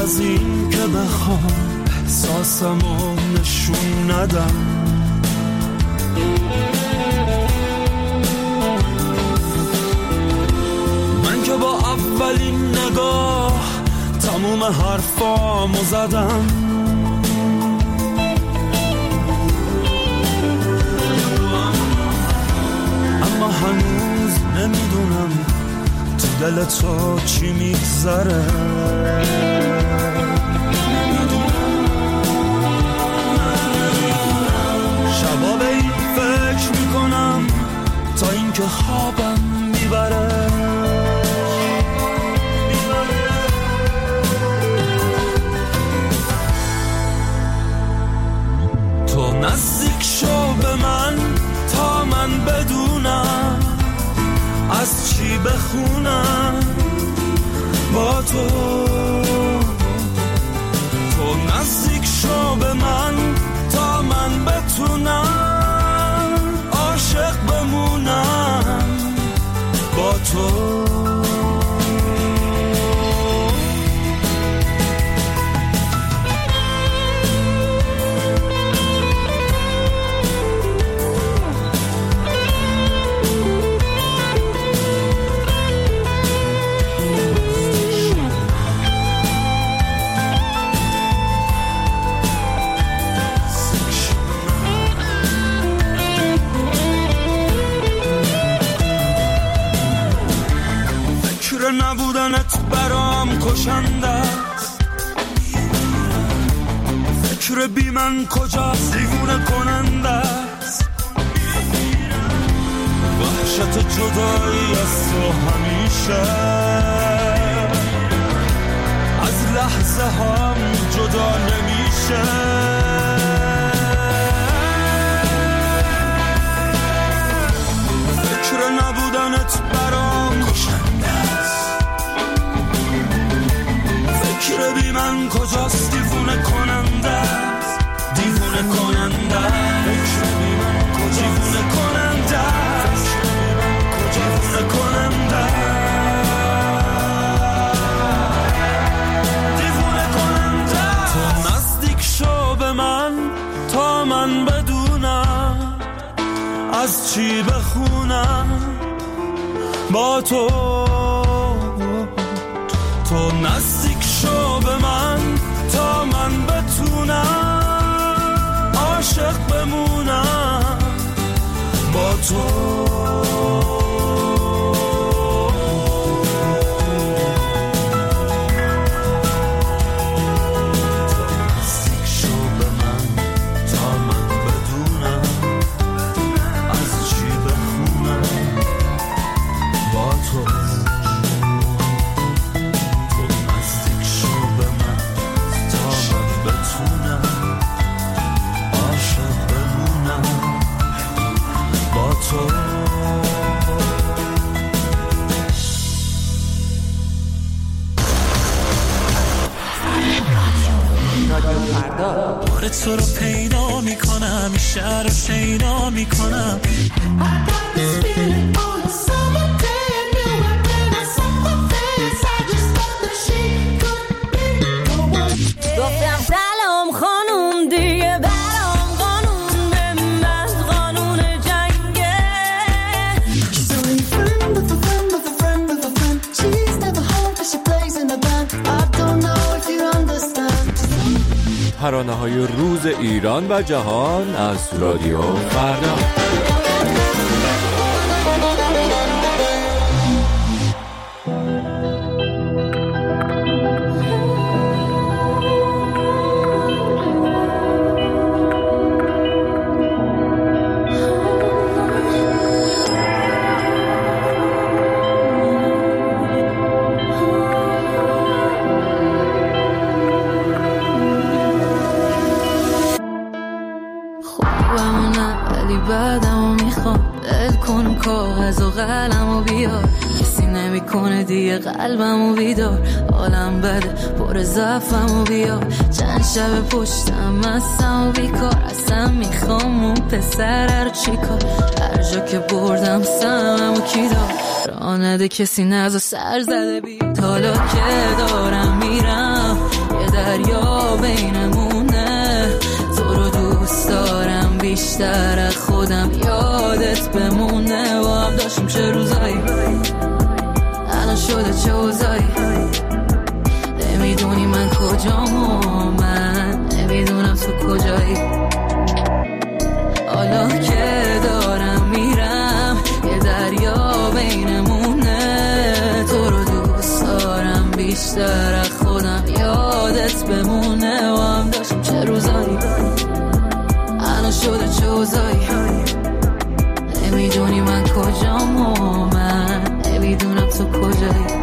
از این که بخوام احساسمو نشون ندم. من که با اولین نگاه تموم حرفامو زدم، اما هنوز نمیدونم تو دل تو چی میگذره. شبا به این فکر میکنم تا اینکه خوابم میبره. تو نزدیک شو به من تا من بدونم از چی بخونم با تو. تو نزدیک شو به من تا من بتونم عاشق بمونم با تو. نبودنت برام کشنده است، فکر بی من کجاست دیوونه کننده است. وحشت جدایی از تو همیشه از لحظه هم جدا نمیشه. فکر نبودنت برام کشنده است، فکر بی من کجاست دیوونه کننده است. دیوونه کننده فکر بی من کجاست دیوونه کننده است. دیوونه کننده دیوونه کننده. تو نزدیک شو به من تا من بدونم از چی بخونم با تو. تو نزدیک شو به من تا من بتونم عاشق بمونم با تو. تو رو پیدا میکنم، شهر رو شیدا میکنم. گفتم سلام خانوم دیگه برام قانون به من قانون جنگه. So you friend of a friend of a friend of a friend. She's never home but she plays in the band. I don't know if you understand. ترانه‌های روز ایران و جهان از رادیو فردا. بعدمو میخوام دل کن کاغذ و قلمو بیار، کسی نمیکنه دیگه قلبمو بیدار، حالم بده پر ضعفمو بیار، چند شب پشتم مستم و بیکار، اصلا میخوام اون پسر رو چیکار، هر جا که بردم سممو کی دار، راه نده کسی نزا سر زده بی، حالا که دارم میرم یه دریا بینمونه. تو رو دوست دارم بیشتر از خودم، یادت بمونه. با هم داشتیم چه روزایی، الان شده چه اوضاعی. نمیدونی من کجام و من نمیدونم تو کجایی. حالا که دارم میرم یه دریا بینمونه. تو رو دوست دارم بیشتر از خودم، یادت بمونه. و هم داشتیم چه روزایی، الان شده چه اوضاعی. نمیدونی من کجام و من نمیدونم تو کجایی.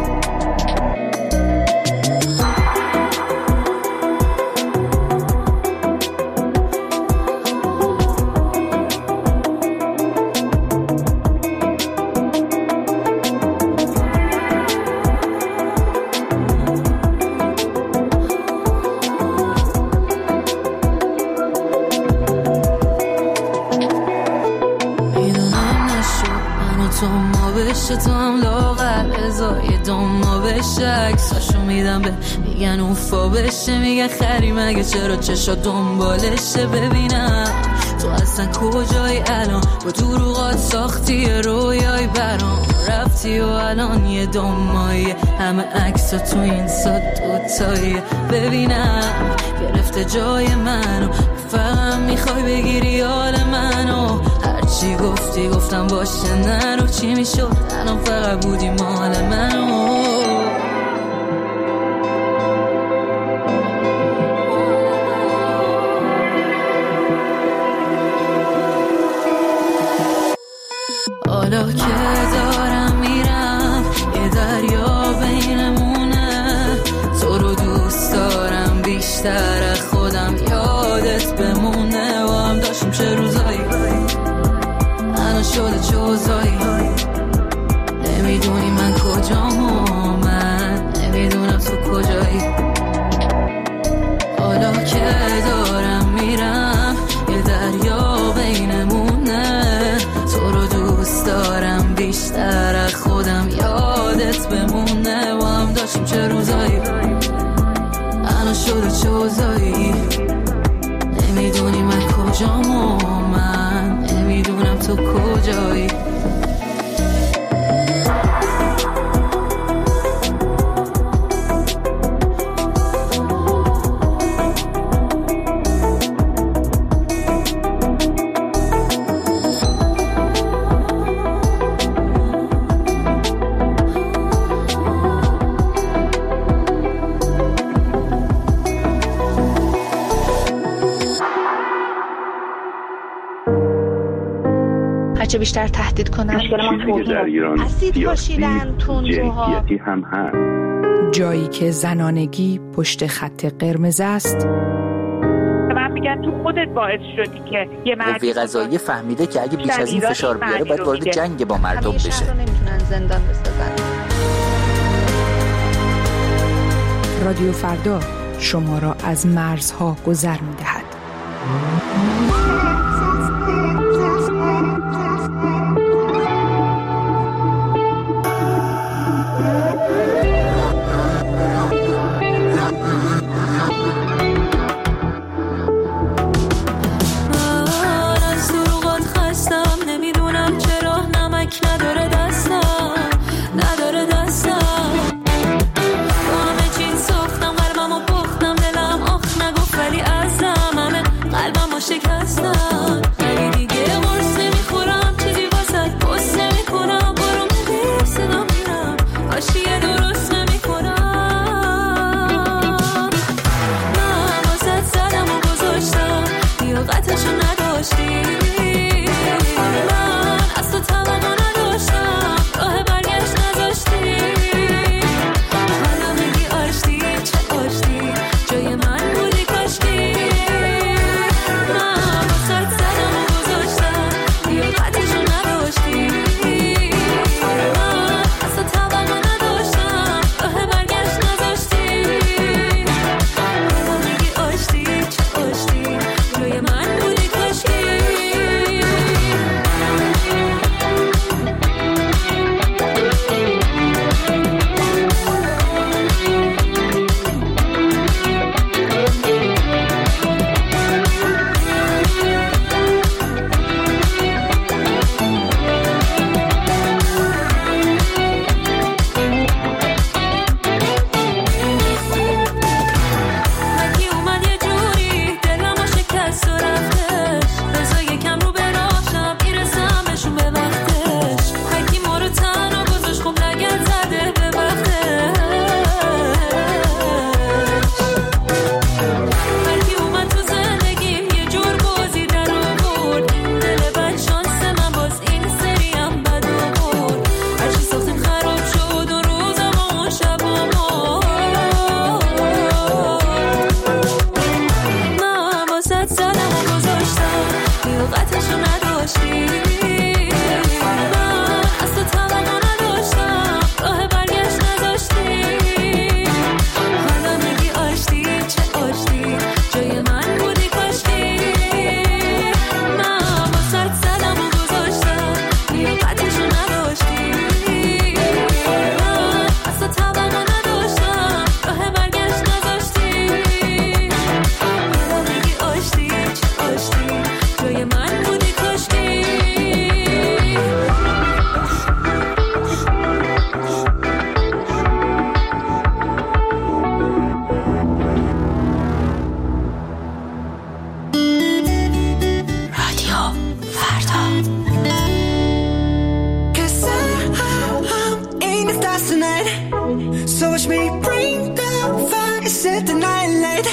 تو هم لاغر ازای دوما بشه، عکساشو میدم به میگن اوفا بشه. میگن خری مگه چرا چشا دنبالشه. ببینم تو اصلا کجایی الان، با دروغات ساختی رویای برام. رفتی و الان یه دومایی، همه عکسا تو این ساد دوتایی. ببینم گرفته جای منو، فقط میخوای بگیری حال منو. هرچی گفتی گفتم باشه نرو. چی میشد الان فقط بودی مال منو. حالا که دارم میرم یه دریا بینمونه. تو رو دوست دارم بیشتر از خودم، یادت بمونه. و هم داشتیم چه روزایی، الان شده چه اوضاعی. نمیدونی من کجام و من نمیدونم تو کجایی. حالا که دارم میرم یه دریا بینمونه. تو رو دوست دارم بیشتر از خودم، یادت بمونه. و هم داشتیم چه روزایی، الان شده چه اوضاعی. نمیدونی من کجام و من نمیدونم تو کجایی. هرچه بیشتر تهدید کنن اسید پاشیدن تندروها. هم هست جایی که زنانگی پشت خط قرمز است. من میگن تو خودت باعث شدی که یه قوه قضاییه فهمیده که اگه بیش از این فشار بیاره باید وارد جنگ با مردم بشه. نمیتونن زندان بسازن. رادیو فردا شما را از مرزها گذر می‌دهد. شکستم me bring the fire, set the night light.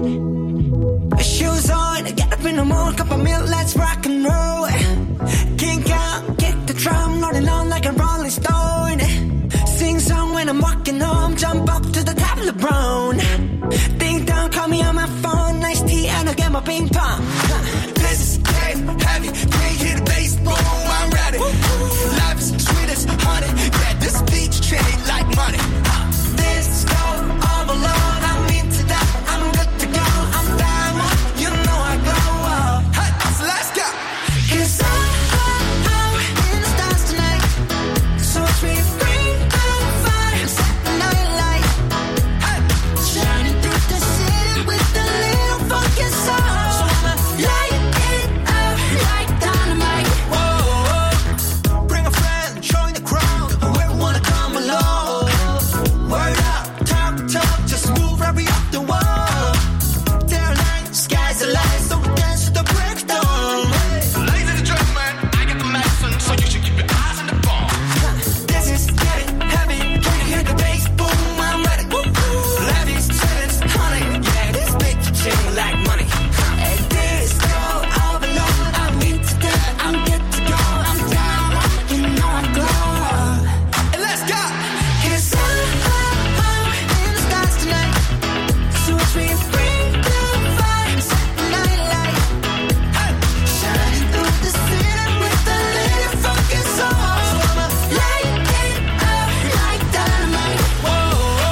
Shoes on, get up in the morning, cup of milk, let's rock and roll. Kink out, kick the drum, rolling on like a rolling stone. Sing song when I'm walking home, jump up to the top of the brown. Ding dong, call me on my phone, nice tea and I'll get my ping pong. This is getting heavy, can't hear the bass, boom, I'm ready. Life is sweet as honey, yeah, this beach treat like money. This go all alone, I'm into that, I'm good to go, I'm down, you know I go. Hey, so let's go. 'Cause I'm in the stars tonight, so it's me bring the fire, set the night light. Hey, shining through the city with a little funky soul. So I'ma light it up like dynamite. Whoa, bring a friend, join the crowd, whoever wanna come along. Word up, talk, just move right up the wall. Their line, sky's the line, so we dance to the breakdown. Ladies and gentlemen, I got the medicine, so you should keep your eyes on the ball. This is getting heavy, can you hear the bass? Boom, I'm ready. Levy's chillin', honey, yeah, this big chain like money. And this go all alone, I'm into that, I'm good to go, I'm down, you know I go. And let's go. 'Cause I'm in the stars tonight, so it's me bring the fire, set the night light. Hey, shining through the city with a little funky soul. So I'ma light it up like dynamite. Whoa,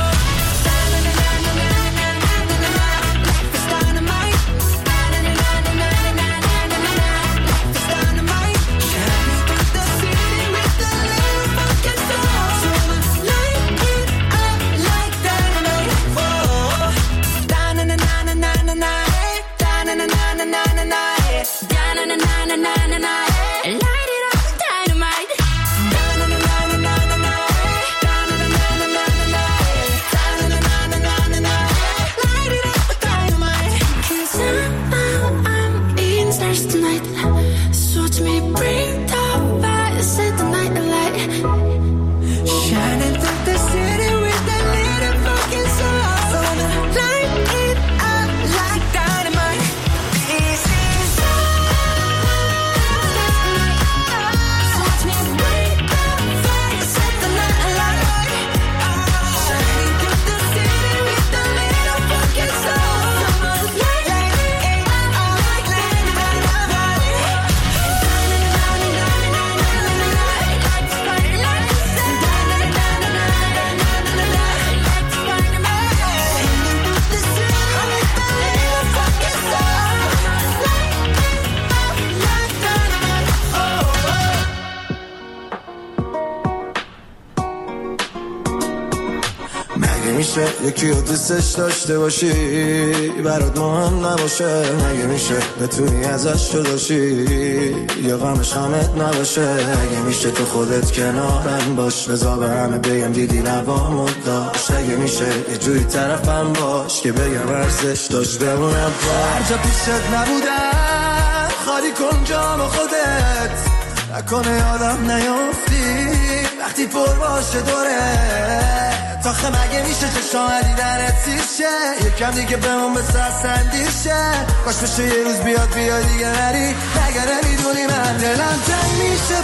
life is dynamite. Life is dynamite. Shining through the city with a little funky soul. So I'ma light it up like dynamite. Whoa, da-na-na-na-na-na-na, da-na-na-na-na-na-na, da-na-na-na-na-na-na, light it up with dynamite. Da-na-na-na-na-na-na, da-na-na-na-na-na-na, da-na-na-na-na-na-na, light it up with dynamite. 'Cause I'm in the stars tonight, so watch me bring the fire, set the night alight. Shining through the city with a little fucking soul. So I'ma light it up like dynamite. This is so watch me bring the fire, set the night alight. Shining through the city with a little fucking soul. So I'ma light it up like dynamite. مگه میشه یکی رو دوستش داشته باشی برات مهم نباشه؟ مگه میشه بتونی ازش جداشی یا غمش غمت نباشه؟ مگه میشه تو خودت کنارم باش رضا به همه بگم دیدی لبامو داشت؟ مگه میشه یه جوری طرفم باش که بگم ارزش داشت بمونم هر جا پیشت نبودم خالی کن جام خودت نکنه یادم نیافتی وقتی پر باشه دوره تاخه مگه میشه چشام دیدنت سیشه یکم دیگه بمون به سرسندیشه باش بشه یه روز بیاد دیگه نری نگه نمیدونی من دلم تنگ میشه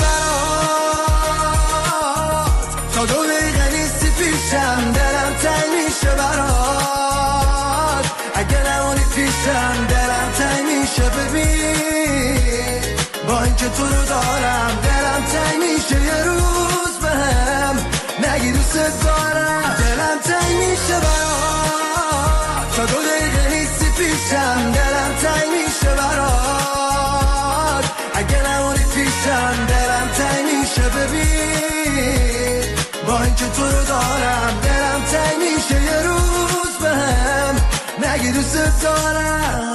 برات تا 2 دقیقه نیستی پیشم دلم تنگ میشه برات اگه نمونی پیشم دلم تنگ میشه ببین با اینکه تو رو دارم دلم تنگ میشه یه روز بهم نگی دوست دارم دلم تنگ میشه برات تا 2 دقیقه نیستی پیشم دلم تنگ میشه برات اگه نمونی پیشم دلم تنگ میشه ببین با اینکه تو رو دارم دلم تنگ میشه یه روز بهم نگی دوست دارم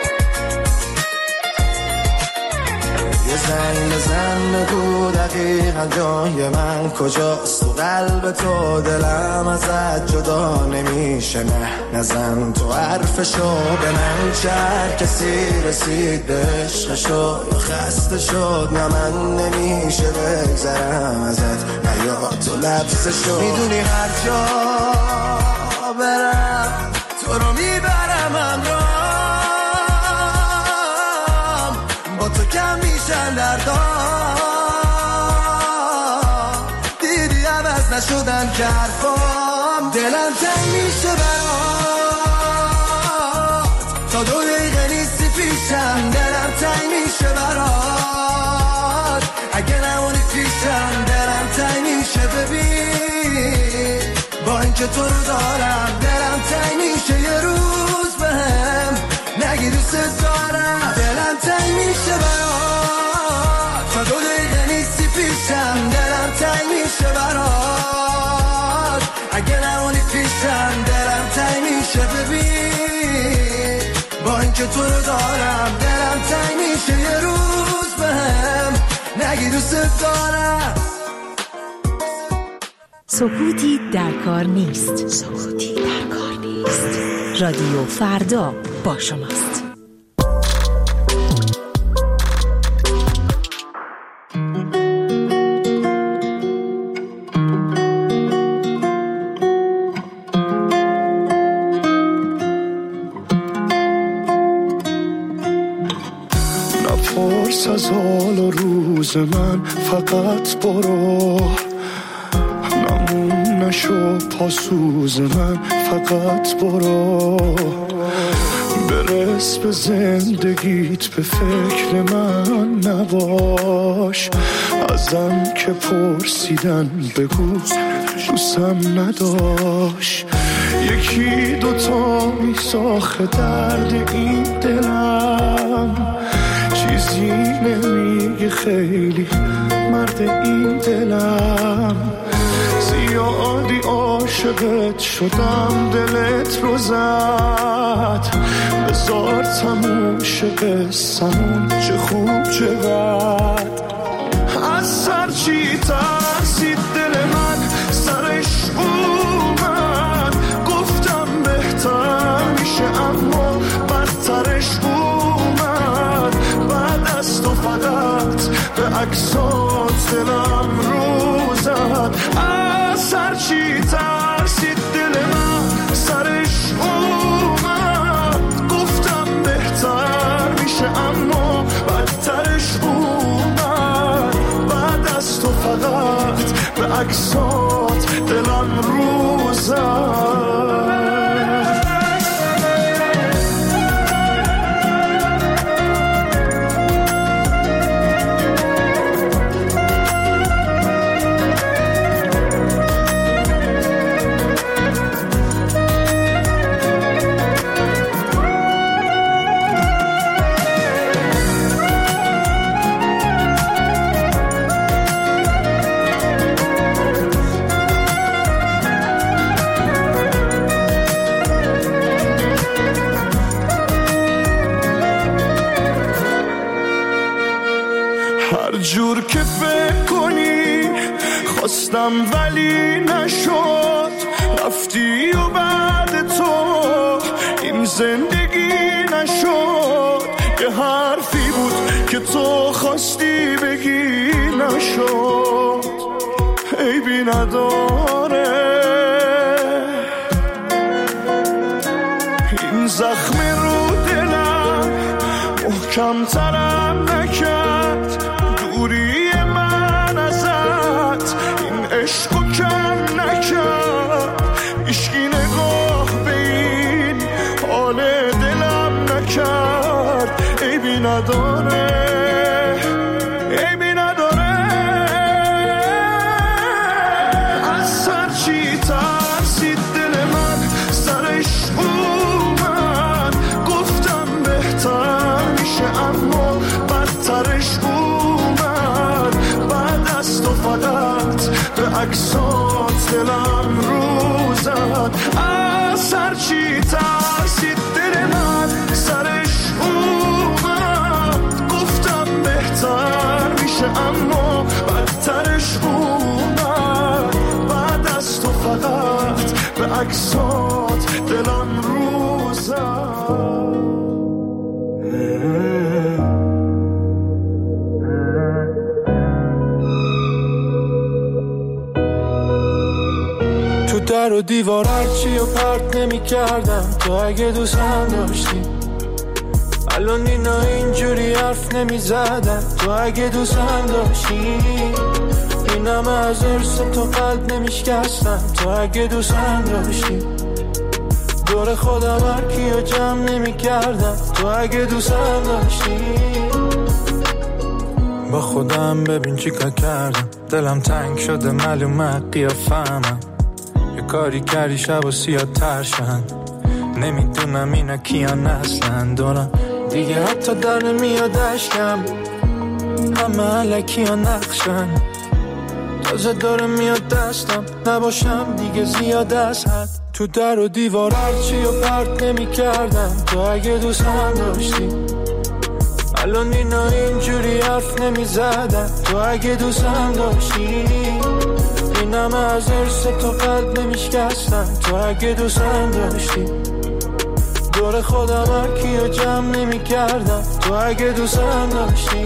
زنگ بزن بگو دقیقا جای من کجاست؟ تو قلب تو دلم ازت جدا نمیشه. نه نزن تو حرفشو به من. چهر کسی رسید به عشقشو یا خسته شد، نه من نمیشه بگذرم ازت، نه یا تو لبسشو. میدونی هر جا برم تو رو میبرم همراهم، با تو کم میشن دردام. دیدی عوض نشدن که حرفام، دلم تنگ میشه برات، تا 2 دقیقه نیستی پیشم. دلم تنگ میشه برات، اگه نمونی پیشم. دلم تنگ میشه ببین، با اینکه تو رو دارم. دلم تنگ میشه یه روز بهم نگی دوست دارم. دلم تنگ میشه برات، تا 2 دقیقه نیستی پیشم. دلم تنگ میشه برات، اگه نمونی پیشم. دلم تنگ میشه ببین، با اینکه تو رو دارم. دلم تنگ میشه یه روز بهم نگی دوست دارم. سکوتی در کار نیست. سکوتی در کار نیست. رادیو فردا با شماست. نپرس از حال و روز من، فقط برو. نشو پاسوز من، فقط برو. برس به زندگیت، به فکر من نباش. ازم که پرسیدن بگو دوستم نداشت. 1-2 میساخه درد این دلم، چیزی نمیگه خیلی مرد این دلم. زیادی عاشقت شدم، دلت رو زد. بذار تموم شه قصه‌مون، چه خوب چه بد. از سر چی ترسید دل من، سرش اومد. گفتم بهتر میشه اما بدترش اومد. بعد از تو فقط به عکسات دلم رو زد. سر چی ترسید دل من، سرش اومد. گفتم بهتر میشه اما بدترش اومد. بعد از تو فقط به عکسات دلم رو زد. جور که فکر کنی خواستم ولی نشد. رفتی و بعد تو این زندگی نشد. یه حرفی بود که تو خواستی بگی نشد. عیبی نداره این زخم رو دلم محکم ترم نکرد. دوری من ازت این عشقو کم نکرد. عشقی نگاه به این حال دلم نکرد. عیبی نداره عیبی نداره. از سر چی ترسید دل من، سرش اومد. گفتم بهتر میشه اما بدترش اومد. بعد از تو فقط به عکسات دلم رو زد. از سر چی ترسید دل من، سرش اومد. گفتم بهتر میشه اما بدترش عکسات دلم روزم. تو در و دیوار هرچی و پرت نمی کردم تو اگه دوستم داشتی. الان اینا اینجوری حرف نمی زدم تو اگه دوستم داشتی. اینم از ارس تو قلب نمی شکستم تو اگه دوستم داشتی. دور خودم هرکی رو جمع نمی کردم تو اگه دوستم داشتی. با خودم ببین چی کار کردم، دلم تنگ شده معلومه قیافه‌مم. یه کاری کردی شب و سیاه ترشن، نمیدونم اینا کیان اصلا دارم دیگه حتی در نمیاد اشکم. همه علکی ها نقشن تازه داره میاد دستم، نباشم دیگه زیاد از حد. تو در و دیوار هرچی و پرت نمی کردم تو اگه دوستم داشتی. الان اینا اینجوری حرف نمی زدم تو اگه دوستم داشتی. اینم از ارس تو قلب نمی شکستم تو اگه دوستم داشتی. دور خودم هرکی رو جمع نمی کردم تو اگه دوستم داشتی.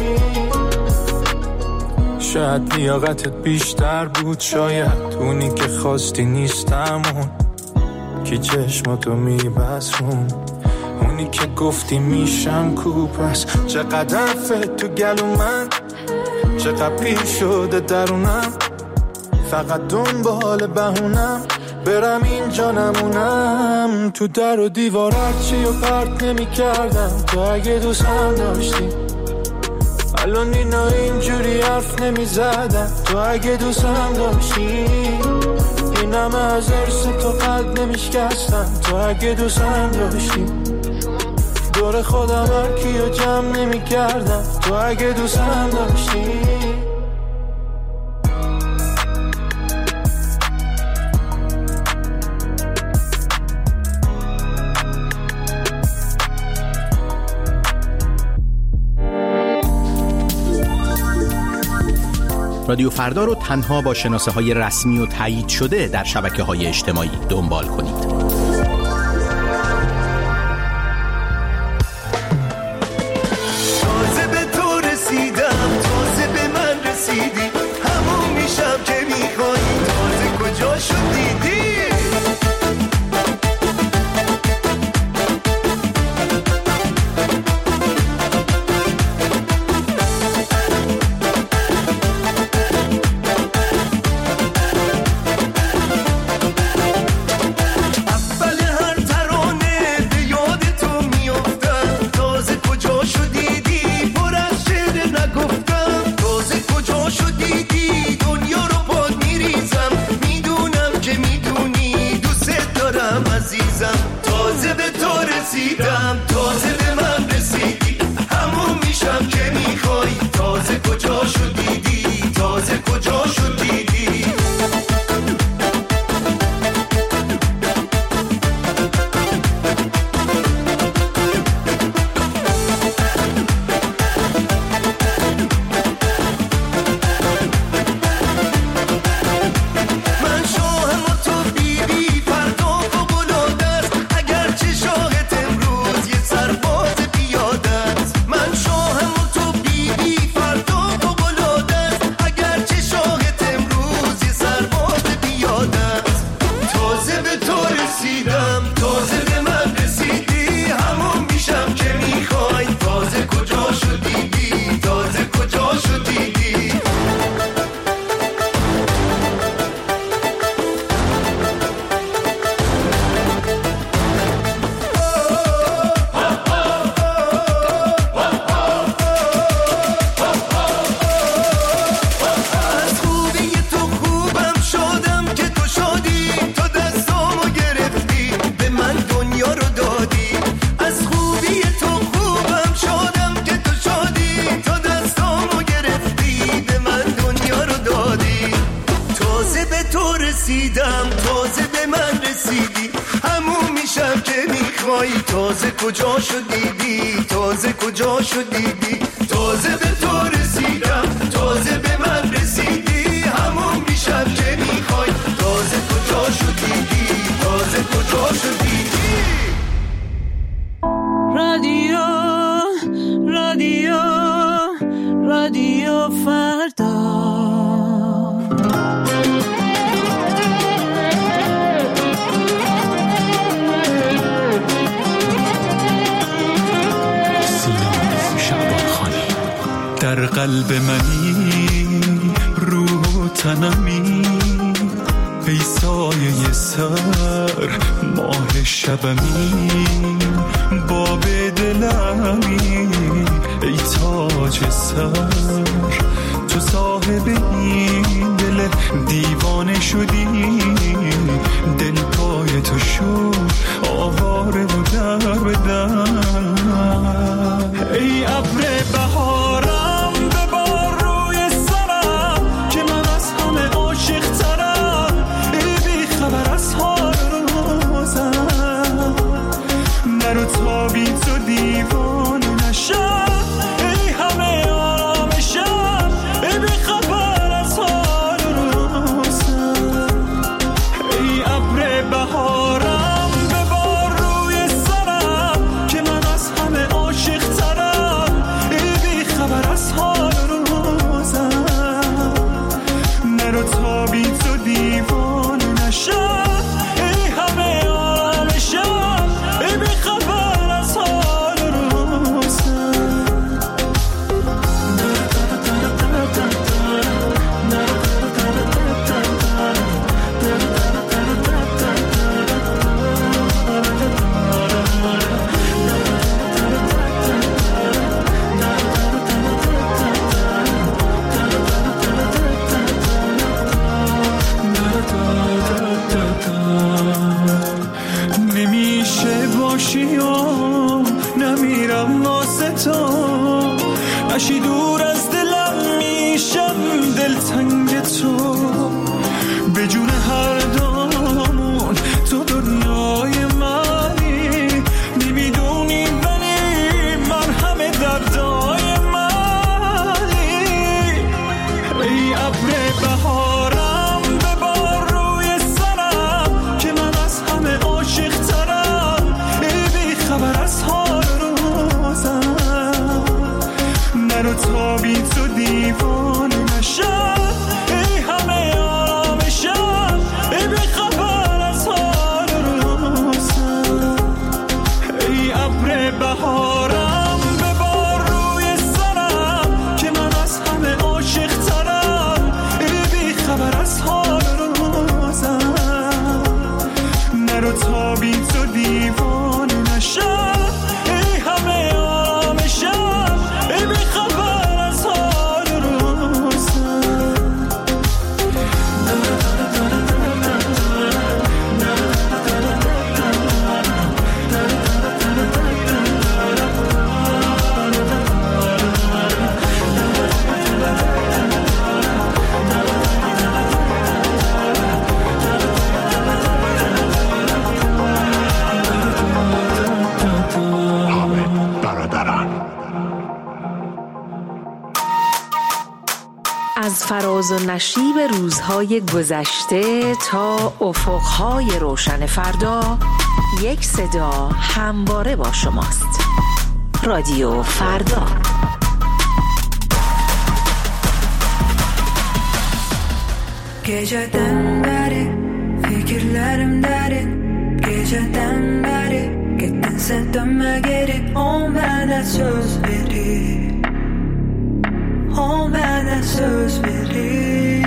شاید لیاقتت بیشتر بود، شاید اونی که خواستی نیستم، اون که چشماتو میبسون، اونی که گفتی میشم کو. پس چقدر فت تو گلو من، چقدر پیر شده درونم، فقط دنبال بهونم برم اینجا نمونم. تو در و دیوار هرچی و پرت نمی کردم تو اگه دوستم داشتی. الان اینا اینجوری حرف نمی زدم تو اگه دوستم داشتی. اینم از ارس تو قلب نمی شکستم تو اگه دوستم داشتی. دور خودم هرکی رو جمع نمی کردم تو اگه دوستم داشتی. رادیو فردا رو تنها با شناسه‌های رسمی و تایید شده در شبکه‌های اجتماعی دنبال کنید. تازه به تو رسیدم، تازه به من رسیدی، همون میشم که میخوایی، تازه کجا شدیدی. تازه به من رسیدی، همون میشم که میخوایی، تازه کجا شدیدی، تازه کجا شدیدی. تازه کجا شدیدی، تازه کجا شدیدی، تازه به تو رسیدم، تازه به من رسیدی، همون میشم که میخوای، تازه کجا شدیدی، تازه به منی روح و تنمی، ای سایه سر ماه شبمی، باب دلمی ای تاج سر، تو صاحب این دل دیوانه شدی، دل پای تو شد آواره و در به در. ای ابر بهارم ببار روی سرم که من از همه عاشق ترم، ای بی خبر از حال روزم، نرو تا بی تو دیوانه نشم، ای همه آرامشم، ای بی خبر از حال روزم. ای ابر بهارم ببار روی سرم که من از همه عاشق ترم، ای بی خبر از حال روزم، نرو تا بی تو دیوانه نشم، ای همه آرامشم، ای بی خبر از حال روزم. نمیشه باشی و نمیرم واسه تو، اشی دور از دلم میشم دلتنگ تو، به جون هر دامون تو دنیای منی، نمیدونی ولی من همه دردای منی. ای ابر بهارم ببار روی سرم که من از همه عاشق ترم، ای بی خبر از حال روزم، نرو تا بی تو دیوانه نشم، ای همه آرامشم، ای بی خبر از حال روزم. ای ابر بهارم ببار روی سرم که من از همه عاشق ترم، ای بی خبر از حال روزم، نرو تا بی تو دیوانه نشم، ای همه آرامشم، ای بی خبر از حال روزم. از فراز و نشیب روزهای گذشته تا افقهای روشن فردا، یک صدا همواره با شماست. رادیو فردا. Geceden beri fikirlerim derin, geceden beri gittinse dönme geri, o bana söz verir, o bana söz verir.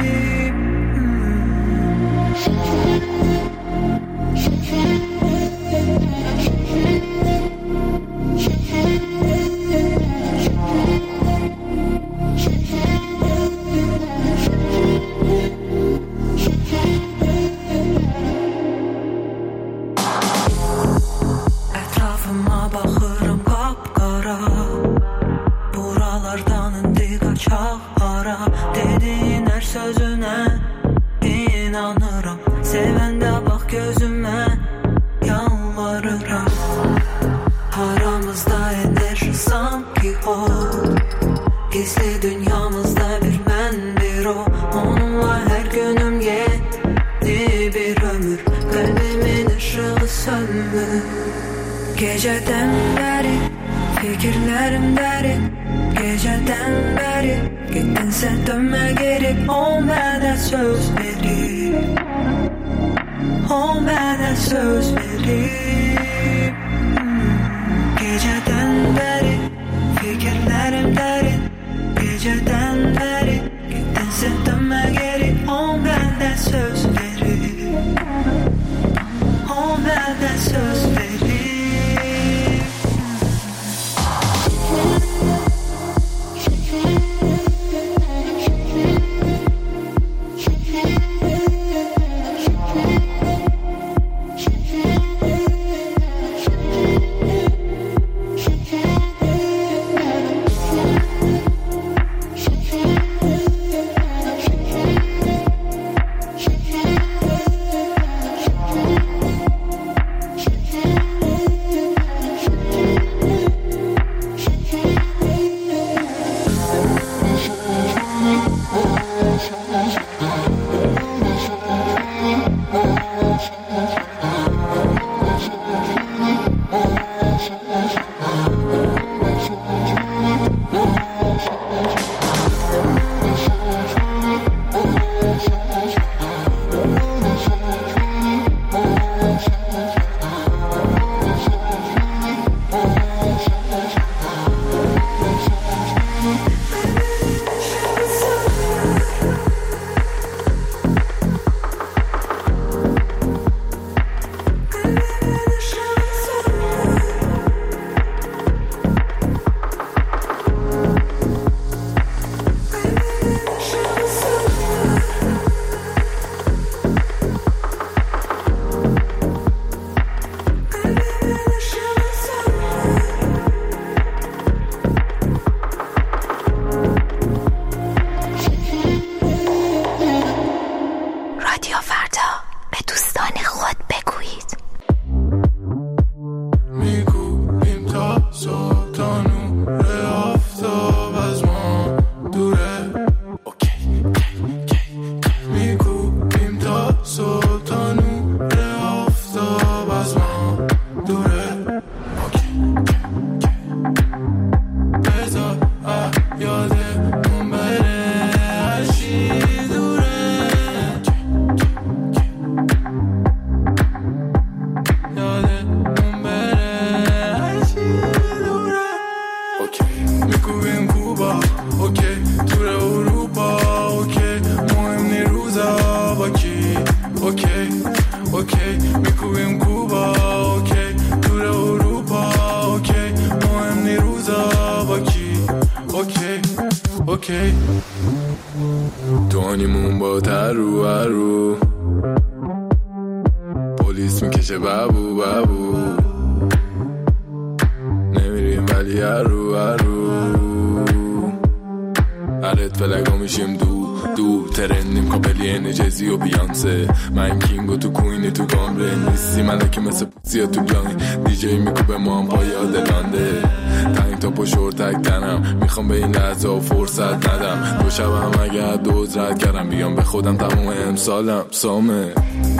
Etrafıma bakırım kapkara, buralardan indi kaçak ara. Dediğin her sözüne inanırım, sevende bak gözüme yalvarırım. Aramızda eder sanki o, gizli dünyamızda bir ben bir o. Onunla her günüm yedi bir ömür, kalbimin ışığı sönmüş. Geceden beri fikirlerim derin, geceden beri gittinse dönme geri, o bana söz verir, o bana söz verir. Geceden beri fikirlerim derin, geceden میکوبیم کوبا اوکی، دور اروپا اوکی، مهم نی روزا با کی اوکی اوکی. دوانیمون با ترو هرو، پلیس میکشه بابو بابو، نمیریم ولی هرو هرو، هرت فلگا میشیم دو ترندیم کابلی جزی و بیانسه، من کینگو تو کوینی تو گامره نیستی ملکی مثل پوزیا تو بلانی، دیجی میکوبه ما هم پای آدلانده، تنگ تا پشور تک تنم، میخوام به این لحظه و فرصت ندم، دو شبم اگر دوز رد کردم بیام به خودم تموم امسالم سامه.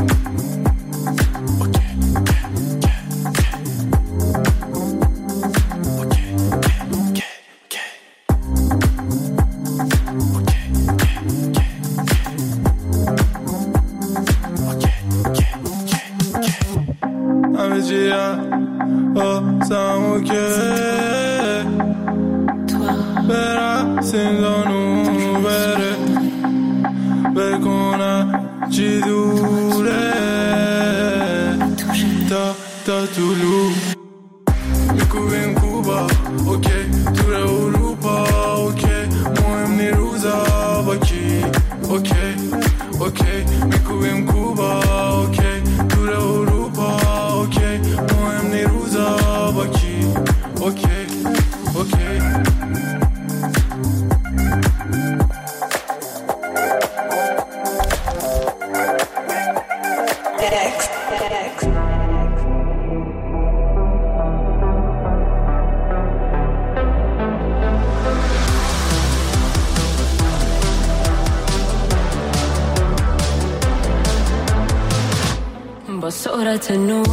با سرعت نور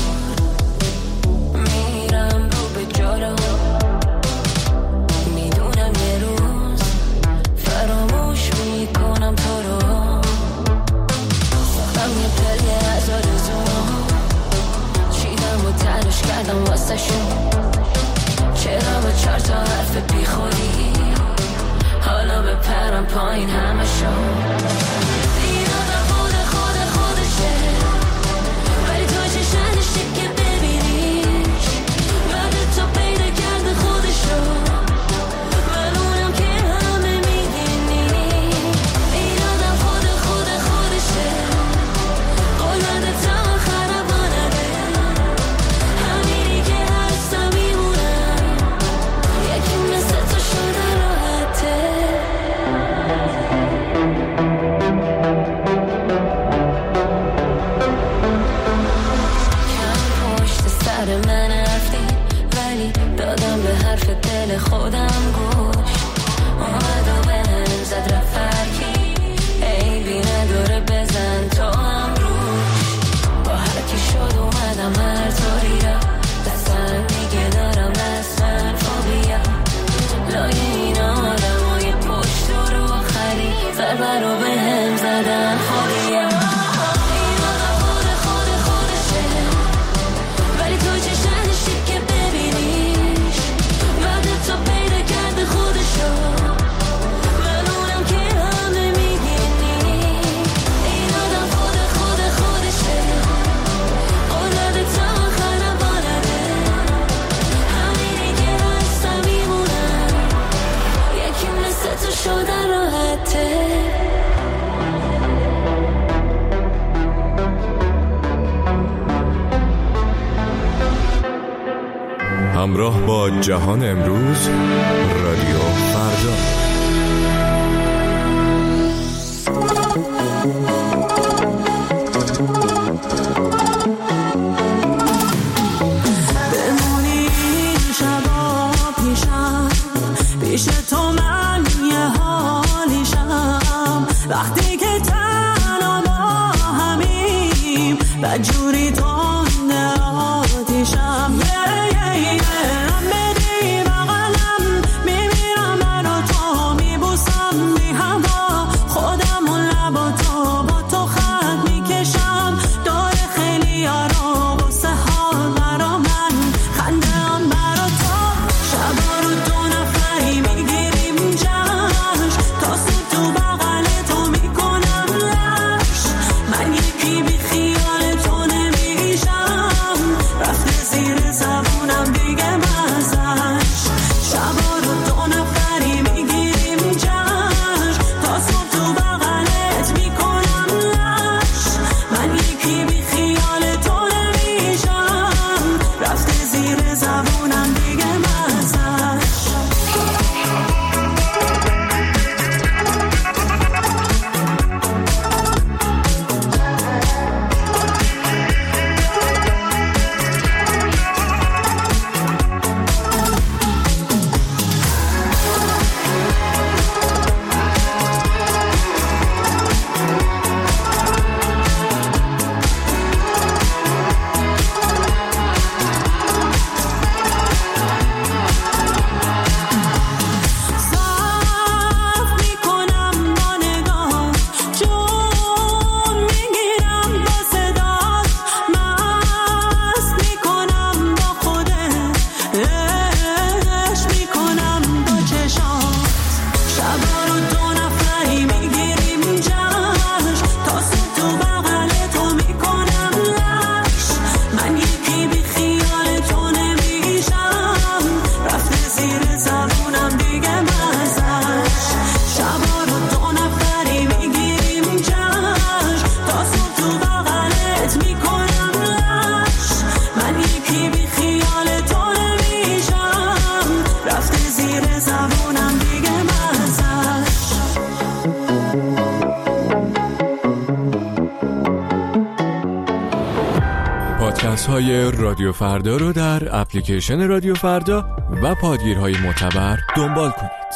میرم رو به جارم، میدونم یه روز فراموش میکنم تو رو، ساختم یه پله از آرزوام، چیدم و تلاش کردم واسه شون، چرا با 4 تا حرف بیخوری حالا بپرم پایین همه شون. که ببینیش بعد تو پیدا کرده خودشو، من اونم که همه میدینی، این آدم خودشه، قلده تا خرابا نده، همینی که هستم میمونم، یکی مثل تو شده راحته. من رفتی ولی دادم به حرف دل خودم گوش، اومد و به هم زد رفت فرکی، عیبی نداره بزن تو هم روش، با هر کی شد اومدم هر طوری را دستم دیگه دارم رسمن فوبیا، لای این آدم های پشت رو خری ضربه رو به هم زدن خودیا. همراه با جهان امروز، رادیو فردا. بمونی شبا پیشم، پیش تو من یه حالیشم، وقتی که تنها با همیم بدجوری تنده آتیشم، من یکی بی خیال تو نمیشم. پادکست های رادیو فردا رو در اپلیکیشن رادیو فردا و پادگیرهای معتبر دنبال کنید.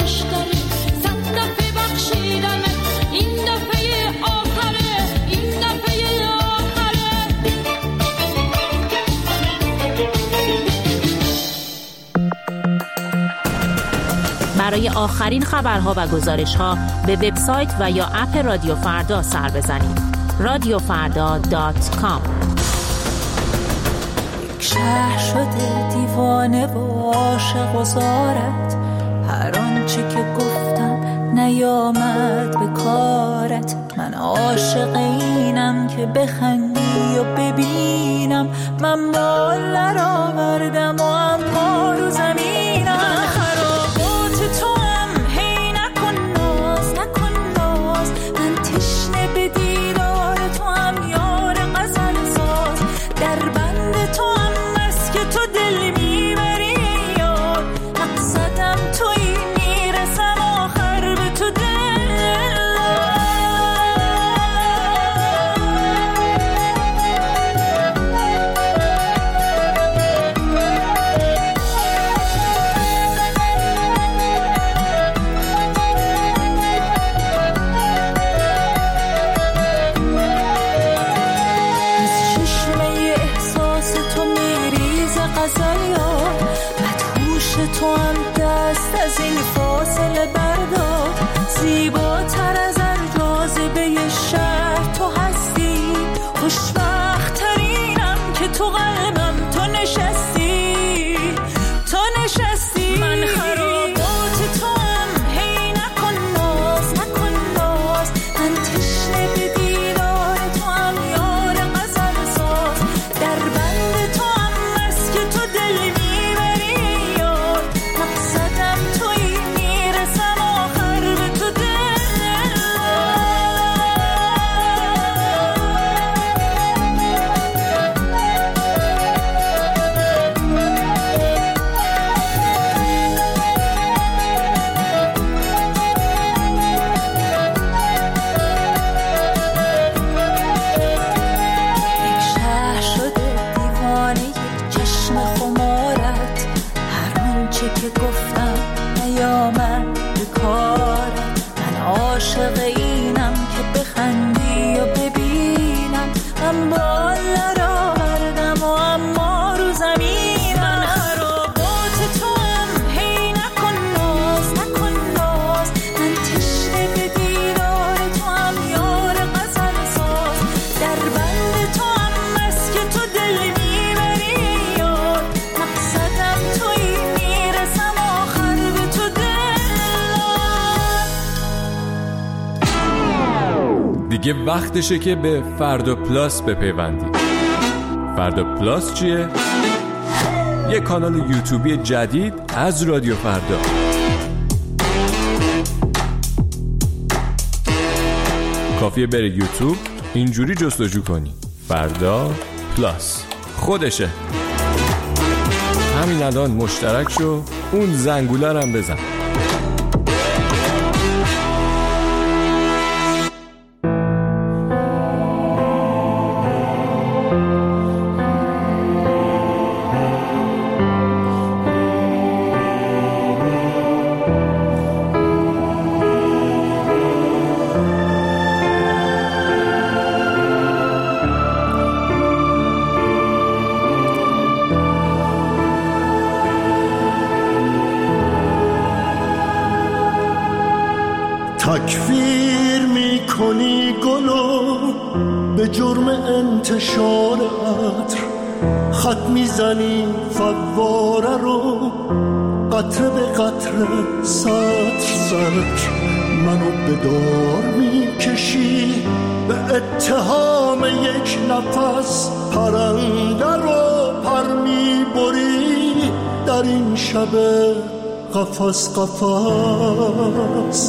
این دفعه آخره برای آخرین خبرها و گزارش‌ها به وبسایت و یا اپ رادیو فردا سر بزنید. radiofarda.com. شهر شده دیوانه و عاشق و زارت، هر آنچه که گفتم نیامد به کارت. من عاشق اینم که بخندی و ببینم، من بال نرآوردم و اما رو زمینم. من خرابات تو هم هی نکن ناز، نکن ناز. من تشنه به دیدار تو هم یار غزل ساز، در بند تو هم بس که تو دل میبری یار. مقصدم تویی، میرسم آخر به تو دل. تو هم دست از این فاصله بردار، زیباتر از هر جاذبه شهر تو هستی. خوشبخت ترینم که تو قلبم تو نشستی، تو نشستی. من خرابات تو هم هی نکن ناز، نکن ناز. من تشنه به دیدار تو هم یار غزل ساز، در بند تو هم بس که تو دل که گفتم نیامد به کارت. من عاشق اینم که بخندی و ببینم، من بال نرآوردم و اما رو زمینم. من خرابات تو هم هی نکن ناز، نکن ناز. من تشنه به دیدار تو هم یار غزل ساز، در بند تو هم بس که تو دل میبری یار. مقصدم تویی، دیگه وقتشه که به فردا پلاس بپیوندید. فردا پلاس چیه؟ یه کانال یوتیوبی جدید از رادیو فردا. کافیه بری یوتیوب، اینجوری جستجو کنی فردا پلاس، خودشه. همین الان مشترک شو، اون زنگوله رو هم بزن. تکفیر میکنی گلو به جرم انتشار عطر، خط میزنی فواره رو قطره به قطره، سطر سطر منو به دار میکشی، به اتهام یک نفس پرنده رو پر میبری در این شب قفس قفس.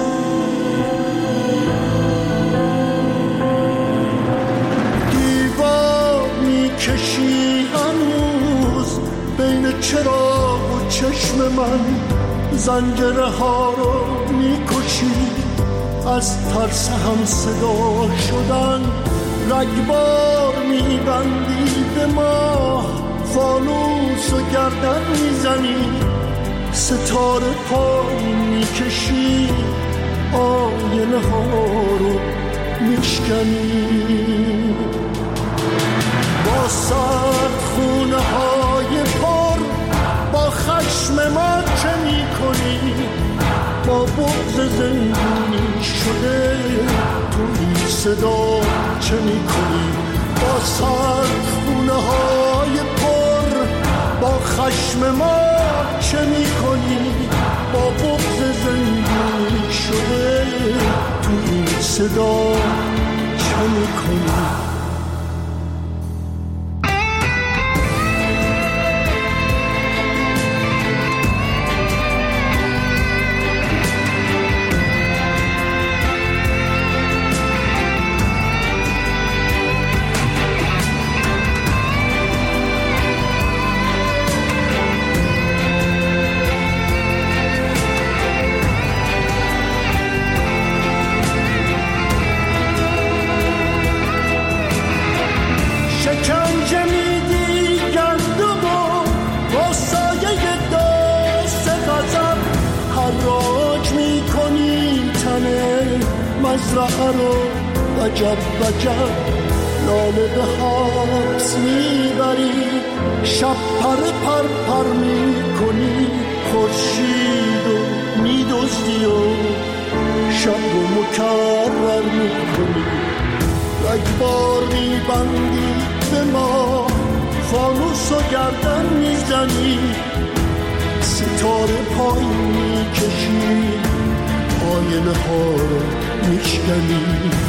کشی هنوز بین چراغ و چشم من، زنجره ها رو میکشی از ترس هم صدا شدن، رگبار میبندی به ماه، فانوس و گردن میزنی، ستاره پای میکشی، آینه ها رو میشکنی. با سرد خونه های پر با خشم ما چه می کنی؟ با بغض زندونی شده، تو این صدا چه میکنی؟ با سردخونه های پر، با خشم ما چه میکنی؟ با بغض زندونی شده، تو این صدا چه میکنی؟ مزرعه رو وجب وجب لاله به حبس میبری، شب پر پر میکنی، خورشید رو میدزدی و شب رو مکرر میکنی، رگبار میبندی به ما، فانوس و گردن میزنی، ستاره پایین میکشی، آینه ها رو میشکنی.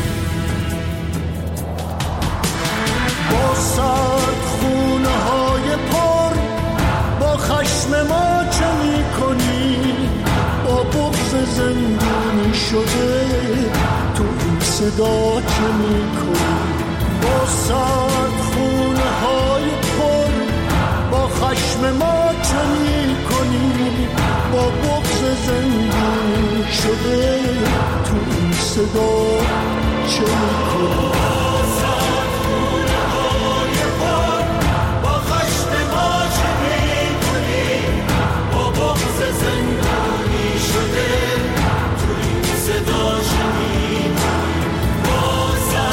با سرد خونه های پر، با خشم ما چه میکنی؟ با بغض زندونی شده، تو این صدا چه میکنی؟ با سرد خونه های پر، با خشم ما چه میکنی؟ با بغض زندونی شده، تو این صدا چه میکنی؟ با سردخونه های پر، با خشم ما چه میکنی؟ با بغض زندونی شده، تو این صدا چه میکنی؟ با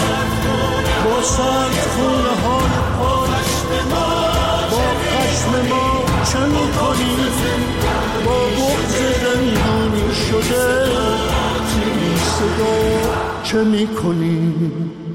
سردخونه های پر، با خشم ما چه میکنی؟ با بغض زندونی شده، تو این صدا چه میکنی؟